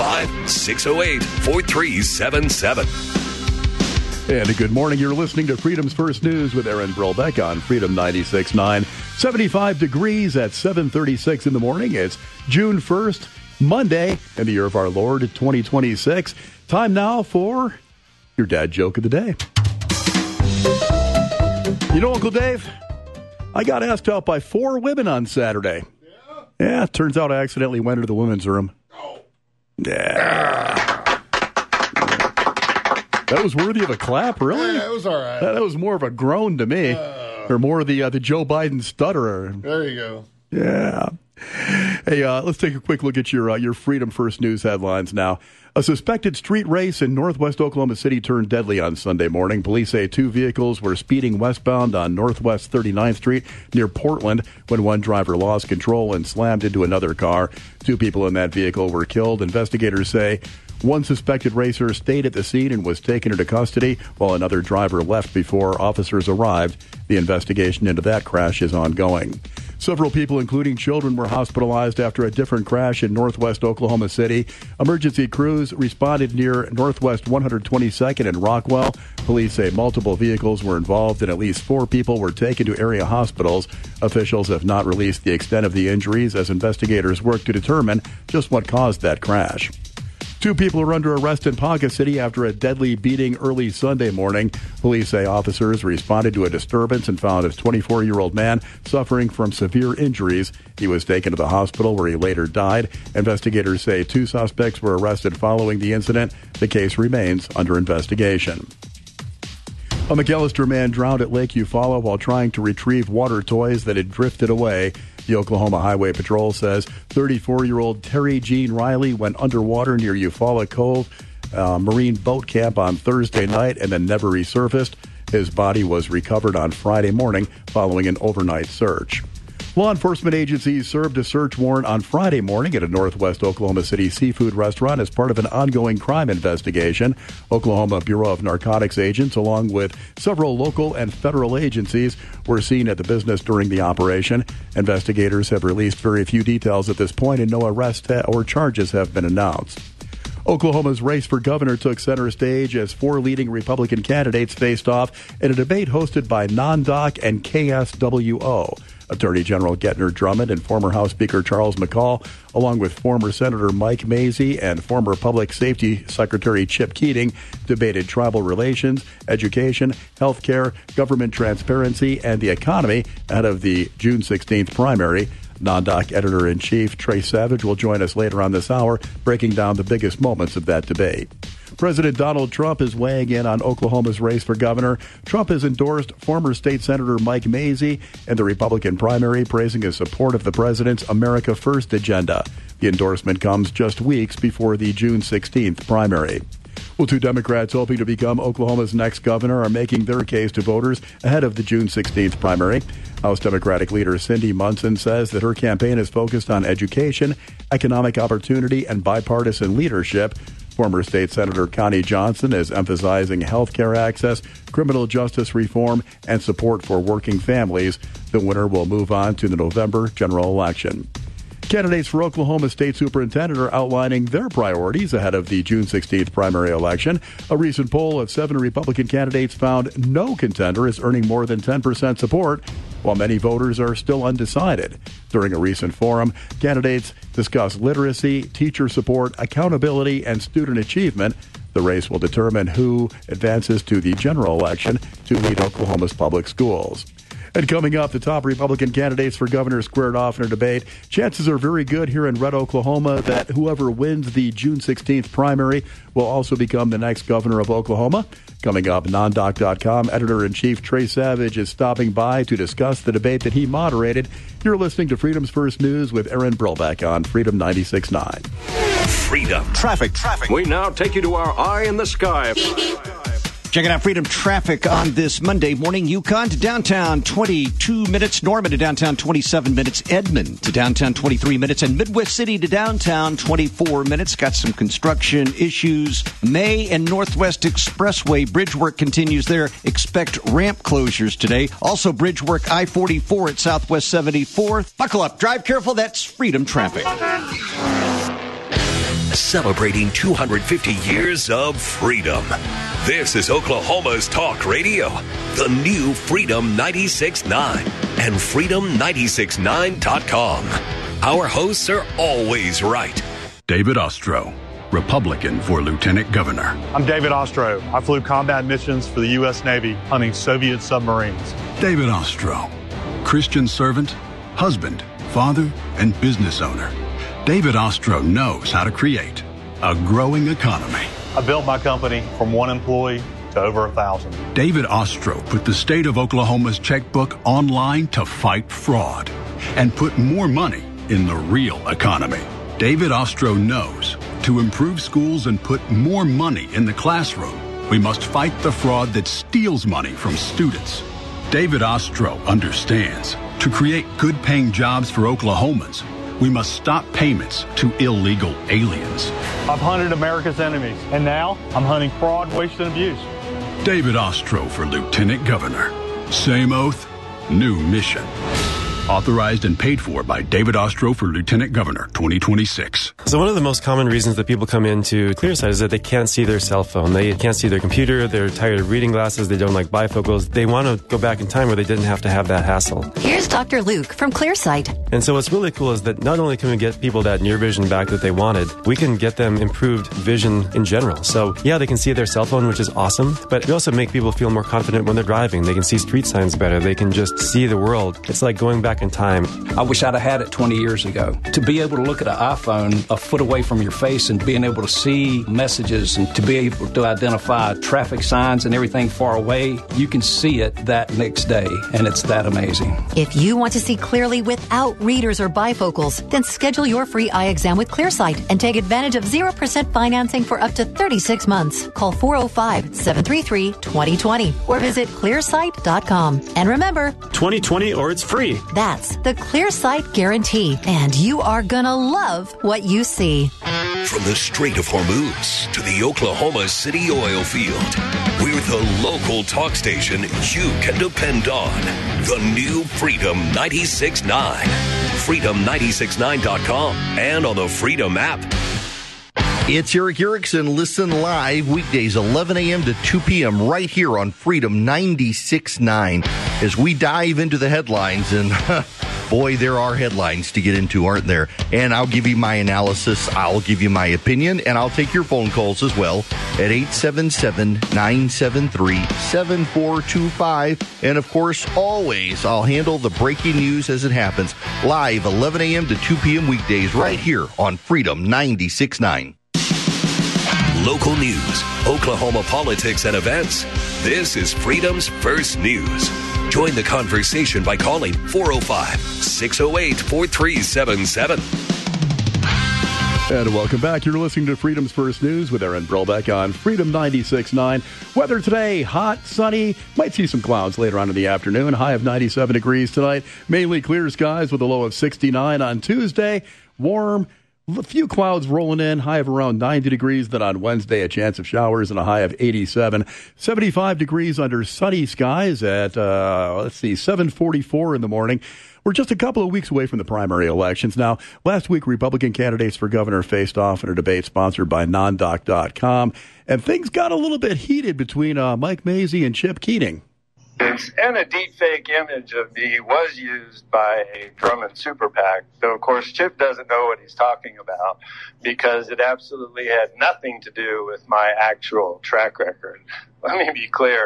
405-608-4377. And a good morning. You're listening to Freedom's First News with Aaron Brillback on Freedom 96.9. 75 degrees at 7:36 in the morning. It's June 1st, Monday, in the year of our Lord, 2026. Time now for your dad joke of the day. You know, Uncle Dave, I got asked out by 4 women on Saturday. Yeah, turns out I accidentally went into the women's room. Yeah. That was worthy of a clap, really? Yeah, it was all right. That was more of a groan to me. Or more the Joe Biden stutterer. There you go. Yeah. Hey, let's take a quick look at your Freedom First News headlines now. A suspected street race in northwest Oklahoma City turned deadly on Sunday morning. Police say 2 vehicles were speeding westbound on Northwest 39th Street near Portland when one driver lost control and slammed into another car. 2 people in that vehicle were killed. Investigators say one suspected racer stayed at the scene and was taken into custody, while another driver left before officers arrived. The investigation into that crash is ongoing. Several people, including children, were hospitalized after a different crash in northwest Oklahoma City. Emergency crews responded near Northwest 122nd and Rockwell. Police say multiple vehicles were involved and at least 4 people were taken to area hospitals. Officials have not released the extent of the injuries as investigators work to determine just what caused that crash. 2 people are under arrest in Ponca City after a deadly beating early Sunday morning. Police say officers responded to a disturbance and found a 24-year-old man suffering from severe injuries. He was taken to the hospital where he later died. Investigators say 2 suspects were arrested following the incident. The case remains under investigation. A McAllister man drowned at Lake Eufaula while trying to retrieve water toys that had drifted away. The Oklahoma Highway Patrol says 34-year-old Terry Jean Riley went underwater near Eufaula Cove Marine Boat Camp on Thursday night and then never resurfaced. His body was recovered on Friday morning following an overnight search. Law enforcement agencies served a search warrant on Friday morning at a northwest Oklahoma City seafood restaurant as part of an ongoing crime investigation. Oklahoma Bureau of Narcotics agents, along with several local and federal agencies, were seen at the business during the operation. Investigators have released very few details at this point, and no arrests or charges have been announced. Oklahoma's race for governor took center stage as 4 leading Republican candidates faced off in a debate hosted by NonDoc and KSWO. Attorney General Getner Drummond and former House Speaker Charles McCall, along with former Senator Mike Mazie and former Public Safety Secretary Chip Keating, debated tribal relations, education, health care, government transparency, and the economy ahead of the June 16th primary. NonDoc Editor-in-Chief Trey Savage will join us later on this hour, breaking down the biggest moments of that debate. President Donald Trump is weighing in on Oklahoma's race for governor. Trump has endorsed former state senator Mike Mazie in the Republican primary, praising his support of the president's America First agenda. The endorsement comes just weeks before the June 16th primary. Well, 2 Democrats hoping to become Oklahoma's next governor are making their case to voters ahead of the June 16th primary. House Democratic leader Cindy Munson says that her campaign is focused on education, economic opportunity, and bipartisan leadership. Former State Senator Connie Johnson is emphasizing health care access, criminal justice reform, and support for working families. The winner will move on to the November general election. Candidates for Oklahoma State Superintendent are outlining their priorities ahead of the June 16th primary election. A recent poll of 7 Republican candidates found no contender is earning more than 10% support, while many voters are still undecided. During a recent forum, candidates discuss literacy, teacher support, accountability, and student achievement. The race will determine who advances to the general election to lead Oklahoma's public schools. And coming up, the top Republican candidates for governor squared off in a debate. Chances are very good here in Red, Oklahoma, that whoever wins the June 16th primary will also become the next governor of Oklahoma. Coming up, nondoc.com editor-in-chief Trey Savage is stopping by to discuss the debate that he moderated. You're listening to Freedom's First News with Aaron Brillback on Freedom 96.9. Freedom. Traffic. We now take you to our eye in the sky. Checking out Freedom Traffic on this Monday morning. Yukon to downtown, 22 minutes. Norman to downtown, 27 minutes. Edmond to downtown, 23 minutes. And Midwest City to downtown, 24 minutes. Got some construction issues. May and Northwest Expressway bridge work continues there. Expect ramp closures today. Also bridge work I-44 at Southwest 74th. Buckle up. Drive careful. That's Freedom Traffic. Celebrating 250 years of freedom. This is Oklahoma's talk radio, the new Freedom 96.9 and Freedom969.com. Our hosts are always right. David Ostro, Republican for Lieutenant Governor. I'm David Ostro. I flew combat missions for the U.S. Navy hunting Soviet submarines. David Ostro, Christian servant, husband, father, and business owner. David Ostro knows how to create a growing economy. I built my company from one employee to over 1,000. David Ostro put the state of Oklahoma's checkbook online to fight fraud and put more money in the real economy. David Ostro knows to improve schools and put more money in the classroom, we must fight the fraud that steals money from students. David Ostro understands to create good-paying jobs for Oklahomans, we must stop payments to illegal aliens. I've hunted America's enemies, and now I'm hunting fraud, waste, and abuse. David Ostro for Lieutenant Governor. Same oath, new mission. Authorized and paid for by David Ostro for Lieutenant Governor 2026. So one of the most common reasons that people come into Clearsight is that they can't see their cell phone. They can't see their computer. They're tired of reading glasses. They don't like bifocals. They want to go back in time where they didn't have to have that hassle. Here's Dr. Luke from Clearsight. And so what's really cool is that not only can we get people that near vision back that they wanted, we can get them improved vision in general. So yeah, they can see their cell phone, which is awesome, but we also make people feel more confident when they're driving. They can see street signs better. They can just see the world. It's like going back in time. I wish I'd have had it 20 years ago. To be able to look at an iPhone a foot away from your face and being able to see messages and to be able to identify traffic signs and everything far away, you can see it that next day, and it's that amazing. If you want to see clearly without readers or bifocals, then schedule your free eye exam with Clearsight and take advantage of 0% financing for up to 36 months. Call 405-733-2020 or visit clearsight.com. And remember, 2020 or it's free. That's the Clearsight guarantee, and you are gonna love what you see. From the Strait of Hormuz to the Oklahoma City oil field, we're the local talk station you can depend on. The new Freedom 96.9, Freedom969.com, and on the Freedom app. It's Eric Erickson. Listen live weekdays 11 a.m. to 2 p.m. right here on Freedom 96.9 as we dive into the headlines. And boy, there are headlines to get into, aren't there? And I'll give you my analysis. I'll give you my opinion. And I'll take your phone calls as well at 877-973-7425. And, of course, always I'll handle the breaking news as it happens. Live 11 a.m. to 2 p.m. weekdays right here on Freedom 96.9. Local news, Oklahoma politics and events. This is Freedom's First News. Join the conversation by calling 405-608-4377. And welcome back. You're listening to Freedom's First News with Aaron Brillback on Freedom 96.9. Weather today, hot, sunny. Might see some clouds later on in the afternoon. High of 97 degrees tonight. Mainly clear skies with a low of 69 on Tuesday. Warm. A few clouds rolling in, high of around 90 degrees. Then on Wednesday, a chance of showers and a high of 87. 75 degrees under sunny skies at, 7:44 in the morning. We're just a couple of weeks away from the primary elections. Now, last week, Republican candidates for governor faced off in a debate sponsored by nondoc.com, and things got a little bit heated between Mike Mazzei and Chip Keating. And a deep fake image of me was used by a Drummond super PAC, though, of course, Chip doesn't know what he's talking about because it absolutely had nothing to do with my actual track record. Let me be clear.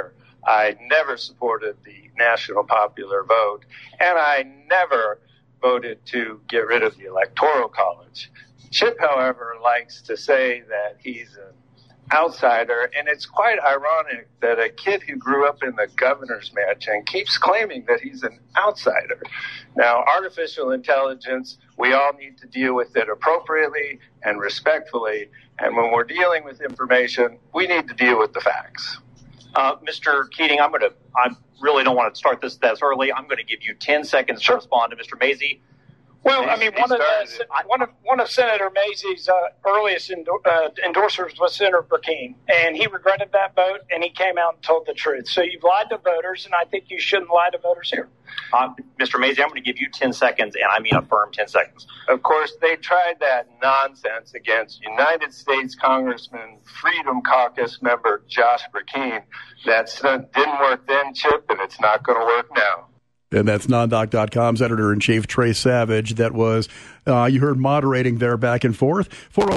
I never supported the national popular vote, and I never voted to get rid of the Electoral College. Chip, however, likes to say that he's an outsider, and it's quite ironic that a kid who grew up in the governor's mansion keeps claiming that he's an outsider. Now, artificial intelligence, we all need to deal with it appropriately and respectfully, and when we're dealing with information, we need to deal with the facts. Mr. Keating, I really don't want to start this that early. I'm going to give you 10 seconds to respond to Mr. Mazie. Well, I mean, one of Senator Mazie's earliest endorsers was Senator Burkeen, and he regretted that vote, and he came out and told the truth. So you've lied to voters, and I think you shouldn't lie to voters here. Mr. Mazie, I'm going to give you 10 seconds, and I mean a firm 10 seconds. Of course, they tried that nonsense against United States Congressman Freedom Caucus member Josh Burkeen. That stunt didn't work then, Chip, and it's not going to work now. And that's nondoc.com's editor-in-chief, Trey Savage. That was, you heard moderating there back and forth.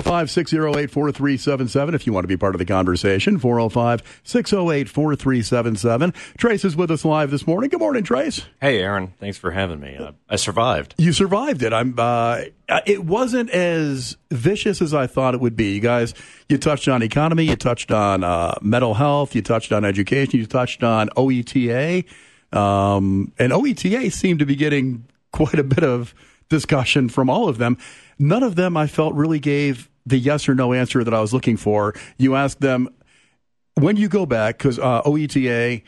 405-608-4377 if you want to be part of the conversation. 405-608-4377. Trace is with us live this morning. Good morning, Trace. Hey, Aaron. Thanks for having me. I survived. You survived it. It wasn't as vicious as I thought it would be. You guys, you touched on economy, you touched on mental health, you touched on education, you touched on OETA. And OETA seemed to be getting quite a bit of discussion from all of them. None of them, I felt, really gave the yes or no answer that I was looking for. You asked them, when you go back, because OETA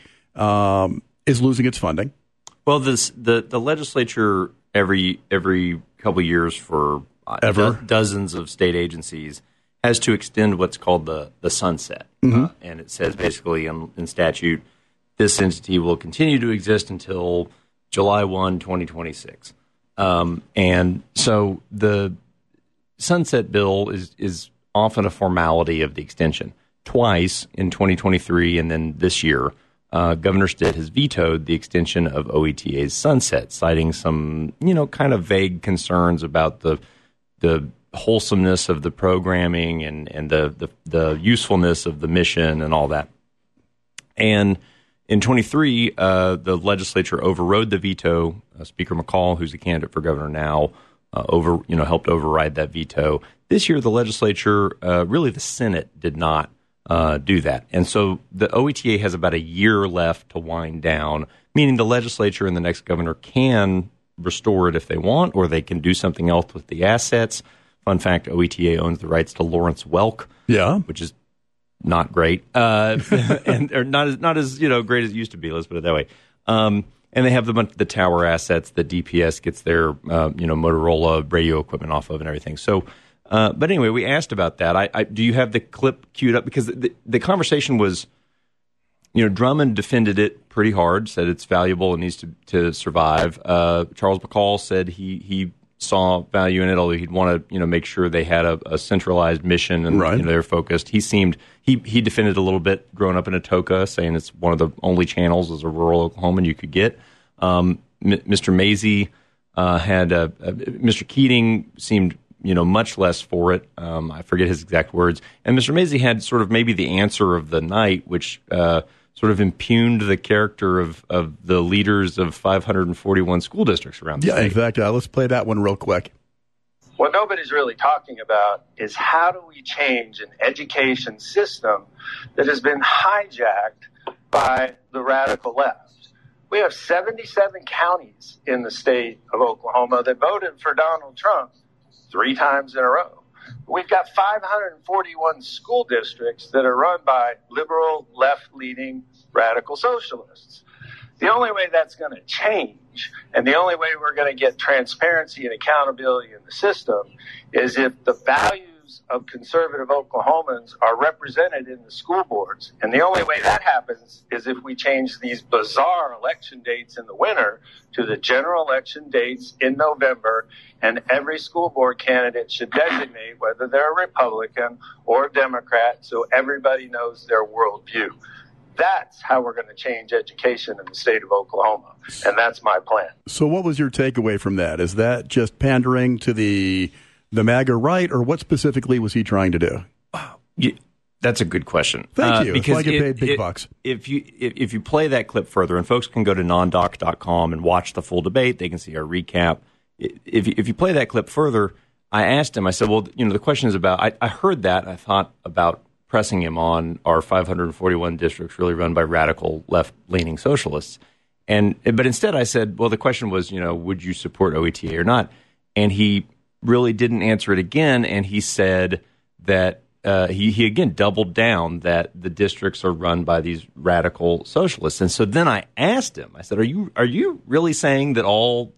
is losing its funding. Well, the legislature every couple of years for dozens of state agencies has to extend what's called the sunset. Mm-hmm. And it says basically in statute, this entity will continue to exist until July 1, 2026. And so the sunset bill is often a formality of the extension. Twice in 2023 and then this year, Governor Stitt has vetoed the extension of OETA's sunset, citing some, kind of vague concerns about the wholesomeness of the programming and the usefulness of the mission and all that. And in 23, the legislature overrode the veto. Speaker McCall, who's a candidate for governor now, helped override that veto. This year, the legislature, really the Senate, did not do that. And so the OETA has about a year left to wind down, meaning the legislature and the next governor can restore it if they want, or they can do something else with the assets. Fun fact, OETA owns the rights to Lawrence Welk, which is not great, and or not as great as it used to be. Let's put it that way. And they have the tower assets that DPS gets their Motorola radio equipment off of and everything. So, but anyway, we asked about that. Do you have the clip queued up? Because the conversation was, Drummond defended it pretty hard, said it's valuable and needs to survive. Charles McCall said he saw value in it, although he'd want to make sure they had a centralized mission and they're focused. He defended a little bit growing up in Atoka, saying it's one of the only channels as a rural Oklahoman you could get. Mr. Mazie Mr. Keating seemed much less for it. I forget his exact words. And Mr. Mazie had sort of maybe the answer of the night, which sort of impugned the character of the leaders of 541 school districts around the state. Yeah, in fact, let's play that one real quick. What nobody's really talking about is how do we change an education system that has been hijacked by the radical left. We have 77 counties in the state of Oklahoma that voted for Donald Trump 3 times in a row. We've got 541 school districts that are run by liberal, left-leaning, radical socialists. The only way that's going to change, and the only way we're going to get transparency and accountability in the system, is if the values of conservative Oklahomans are represented in the school boards. And the only way that happens is if we change these bizarre election dates in the winter to the general election dates in November, and every school board candidate should designate whether they're a Republican or a Democrat so everybody knows their worldview. That's how we're going to change education in the state of Oklahoma, and that's my plan. So what was your takeaway from that? Is that just pandering to the MAGA right, or what specifically was he trying to do? That's a good question. Thank you. Because I get paid big bucks. If you play that clip further, and folks can go to nondoc.com and watch the full debate, they can see our recap. If you play that clip further, I asked him, I said, well, the question is about, I heard that, I thought about pressing him on our 541 districts really run by radical left-leaning socialists. But instead I said, well, the question was, would you support OETA or not? And he really didn't answer it again, and he said that he again doubled down that the districts are run by these radical socialists. And so then I asked him, I said, are you really saying that all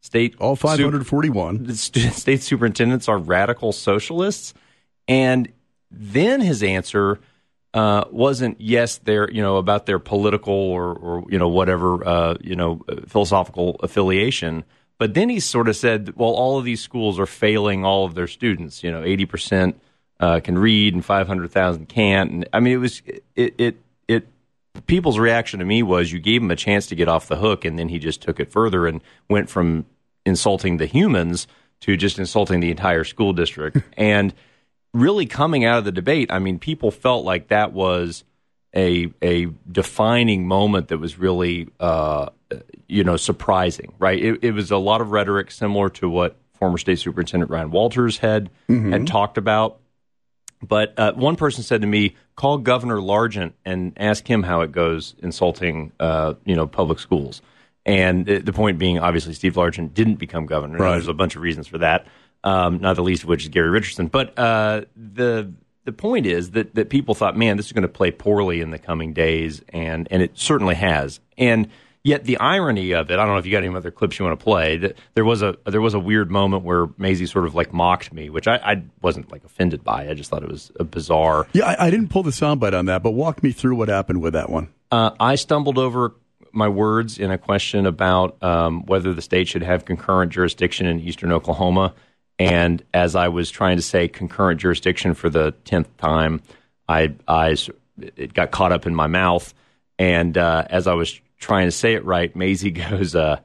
541 state superintendents are radical socialists? And then his answer wasn't yes, they're about their political or whatever philosophical affiliation. But then he sort of said, well, all of these schools are failing all of their students. 80% can read and 500,000 can't. And I mean, it was people's reaction to me was you gave him a chance to get off the hook, and then he just took it further and went from insulting the humans to just insulting the entire school district. And really coming out of the debate, I mean, people felt like that was a defining moment that was really surprising, right? It was a lot of rhetoric similar to what former State Superintendent Ryan Walters had talked about. But one person said to me, call Governor Largent and ask him how it goes insulting, public schools. And the point being, obviously, Steve Largent didn't become governor. Right. There's a bunch of reasons for that, not the least of which is Gary Richardson. But the point is that people thought, man, this is going to play poorly in the coming days, and it certainly has. And yet the irony of it, I don't know if you got any other clips you want to play, that there was a weird moment where Mazie sort of like mocked me, which I wasn't like offended by. I just thought it was a bizarre. Yeah, I didn't pull the soundbite on that, but walk me through what happened with that one. I stumbled over my words in a question about whether the state should have concurrent jurisdiction in eastern Oklahoma. And as I was trying to say concurrent jurisdiction for the 10th time, it got caught up in my mouth. And as I was trying to say it right, Mazie goes, and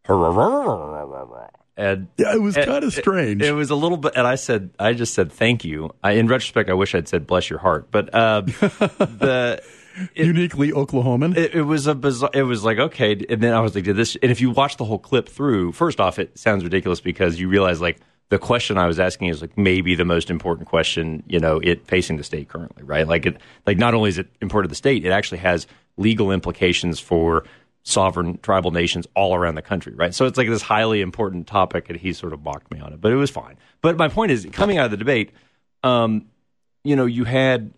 yeah, it was kind of strange. It was a little bit, and I just said thank you. In retrospect, I wish I'd said bless your heart, but uniquely Oklahoman. It was a bizarre. It was like, okay, and then I was like, did this? And if you watch the whole clip through, first off, it sounds ridiculous because you realize like the question I was asking is like maybe the most important question, it facing the state currently, right? Like not only is it important to the state, it actually has legal implications for sovereign tribal nations all around the country, right? So it's like this highly important topic, and he sort of mocked me on it, but it was fine. But my point is, coming out of the debate, you had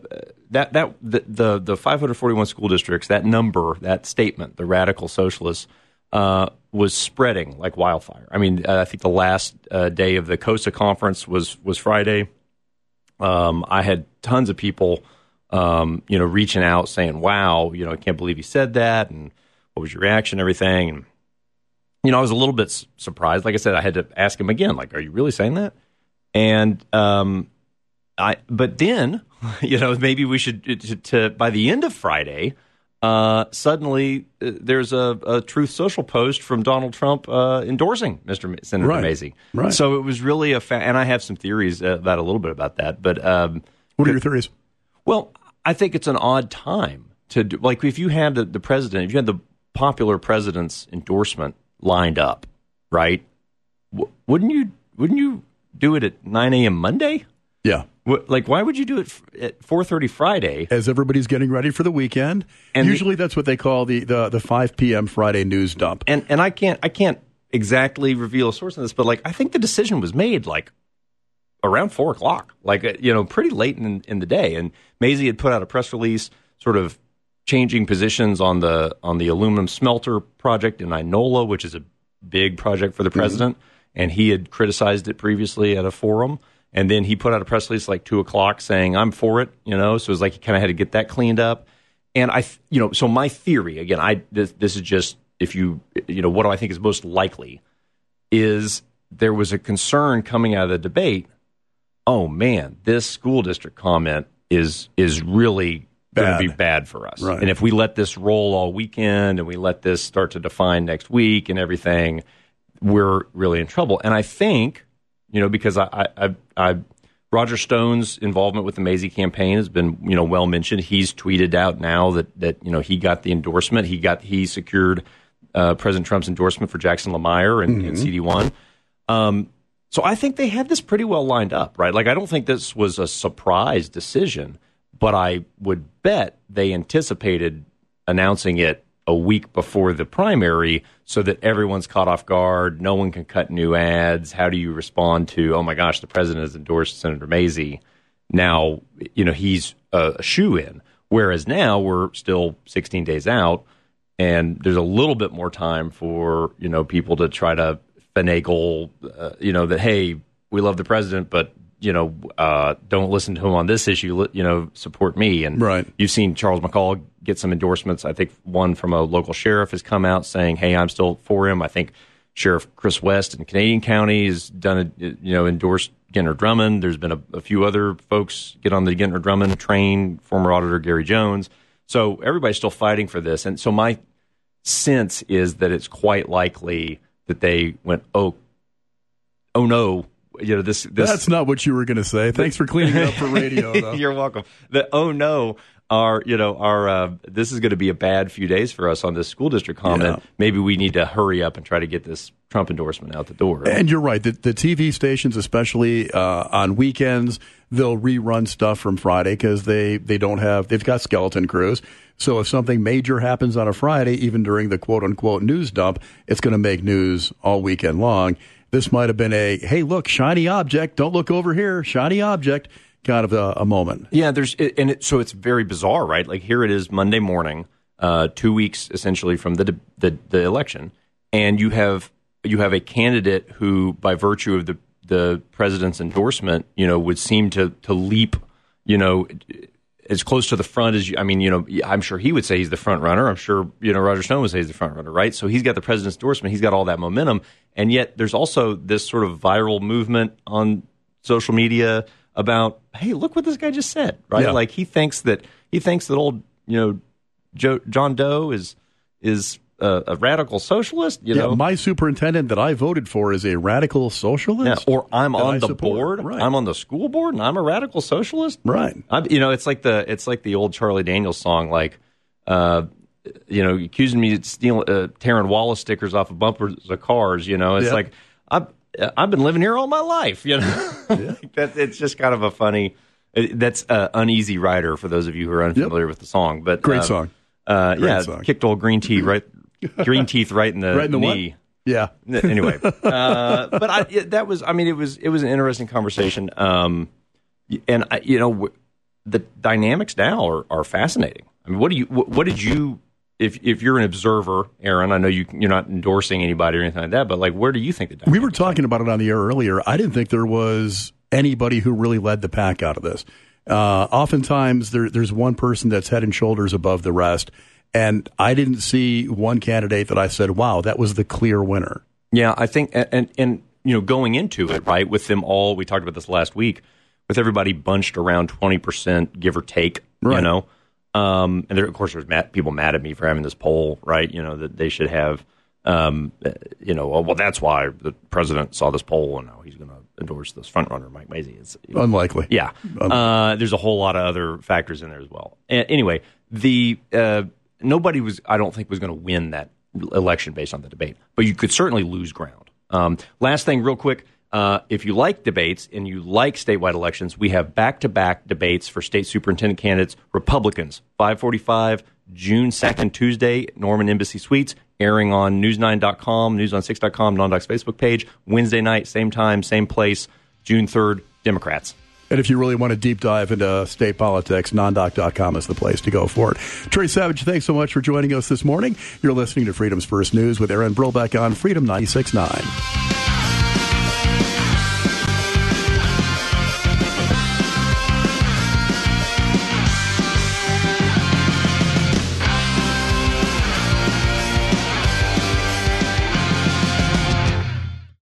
the 541 school districts, that number, that statement, the radical socialists, was spreading like wildfire. I mean, I think the last day of the COSA conference was Friday. I had tons of people, reaching out saying, wow, I can't believe you said that. And what was your reaction and everything? And, I was a little bit surprised. Like I said, I had to ask him again, like, are you really saying that? And but then, maybe we should, by the end of Friday, suddenly there's a Truth Social post from Donald Trump endorsing Senator Mazie. Right. So it was really and I have some theories about a little bit about that. But what are your theories? Well, I think it's an odd time to do, like if you had the president, if you had the popular president's endorsement lined up, right? Wouldn't you do it at 9 a.m. Monday? Yeah. Like, why would you do it at 4:30 Friday? As everybody's getting ready for the weekend. And usually that's what they call the 5 p.m. Friday news dump. And I can't exactly reveal a source on this, but like I think the decision was made like around 4 o'clock, like pretty late in the day. And Mazie had put out a press release, sort of changing positions on the aluminum smelter project in Inola, which is a big project for the president, and he had criticized it previously at a forum. And then he put out a press release like 2 o'clock saying, I'm for it, so it was like he kind of had to get that cleaned up. And so my theory, again, this is just, if what do I think is most likely, is there was a concern coming out of the debate, oh man, this school district comment is really going to be bad for us. Right. And if we let this roll all weekend and we let this start to define next week and everything, we're really in trouble. And I think, because I Roger Stone's involvement with the Mazie campaign has been, well mentioned. He's tweeted out now that he got the endorsement. He secured President Trump's endorsement for Jackson Lemire and CD1. So I think they had this pretty well lined up, right? Like, I don't think this was a surprise decision, but I would bet they anticipated announcing it a week before the primary so that everyone's caught off guard. No one can cut new ads. How do you respond to, oh my gosh, the president has endorsed Senator Mazie. Now, he's a shoo-in. Whereas now we're still 16 days out, and there's a little bit more time for, people to try to finagle, that, hey, we love the president, but, don't listen to him on this issue, support me. And You've seen Charles McCall get some endorsements. I think one from a local sheriff has come out saying, hey, I'm still for him. I think Sheriff Chris West in Canadian County has done endorsed Gentner Drummond. There's been a few other folks get on the Gentner Drummond train, former Auditor Gary Jones. So everybody's still fighting for this. And so my sense is that it's quite likely that they went, oh no, this. That's not what you were going to say. Thanks for cleaning it up for radio, though. You're welcome. The oh no are, this is going to be a bad few days for us on this school district comment. Yeah. Maybe we need to hurry up and try to get this Trump endorsement out the door. And you're right. The TV stations, especially on weekends, they'll rerun stuff from Friday because they've got skeleton crews. So if something major happens on a Friday, even during the quote-unquote news dump, it's going to make news all weekend long. This might have been hey, look, shiny object, don't look over here, shiny object, kind of a moment. Yeah, so it's very bizarre, right? Like, here it is Monday morning, 2 weeks essentially from the election, and you have a candidate who, by virtue of the president's endorsement, would seem to leap, as close to the front as I'm sure he would say he's the front runner. I'm sure, Roger Stone would say he's the front runner, right? So he's got the president's endorsement. He's got all that momentum. And yet there's also this sort of viral movement on social media about, hey, look what this guy just said, right? Yeah. Like, he thinks that old, John Doe is a radical socialist. My superintendent that I voted for is a radical socialist. Yeah, or I'm on the board. Right. I'm on the school board, and I'm a radical socialist. Right. It's like the old Charlie Daniels song, like, accusing me of stealing, tearing Wallace stickers off of bumpers of cars. It's like I've been living here all my life. It's just kind of a funny. That's Uneasy Rider for those of you who are unfamiliar with the song. But great song. Song. Kicked old Green Teeth right in the knee. What? Yeah. Anyway, that was. I mean, it was an interesting conversation. And the dynamics now are fascinating. I mean, what did you? If you're an observer, Aaron, I know you're not endorsing anybody or anything like that, but like, where do you think the dynamics? We were talking about it on the air earlier. I didn't think there was anybody who really led the pack out of this. Oftentimes, there's one person that's head and shoulders above the rest. And I didn't see one candidate that I said, wow, that was the clear winner. Yeah, I think, and going into it, right, with them all, we talked about this last week, with everybody bunched around 20%, give or take, right. And there, of course, there's people mad at me for having this poll, right, that they should have, well, that's why the president saw this poll and now he's going to endorse this front runner, Mike Mazie. It's unlikely. Yeah. There's a whole lot of other factors in there as well. Anyway, nobody I don't think was going to win that election based on the debate, but you could certainly lose ground. Last thing, real quick, if you like debates and you like statewide elections, we have back-to-back debates for state superintendent candidates. Republicans, 5:45, June 2nd, Tuesday, Norman Embassy Suites, airing on news9.com, news on6.com, Non-Doc's Facebook page. Wednesday night, same time, same place, June 3rd, Democrats. And if you really want to deep dive into state politics, nondoc.com is the place to go for it. Trey Savage, thanks so much for joining us this morning. You're listening to Freedom's First News with Aaron Brobeck on Freedom 96.9.